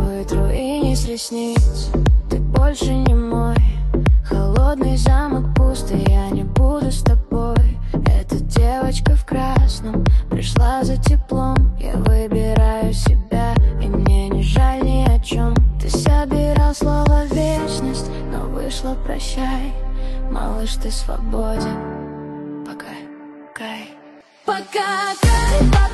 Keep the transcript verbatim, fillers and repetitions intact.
вытру и не с ресниц. Ты больше не мой. Холодный замок пустый, я не буду с тобой. Эта девочка в красном пришла за теплом. Я выбираю себя, и мне не жаль ни о чем. Ты собирал слово вечность, но вышло прощай. Малыш, ты свободен. Пока, кай. Пока, кай.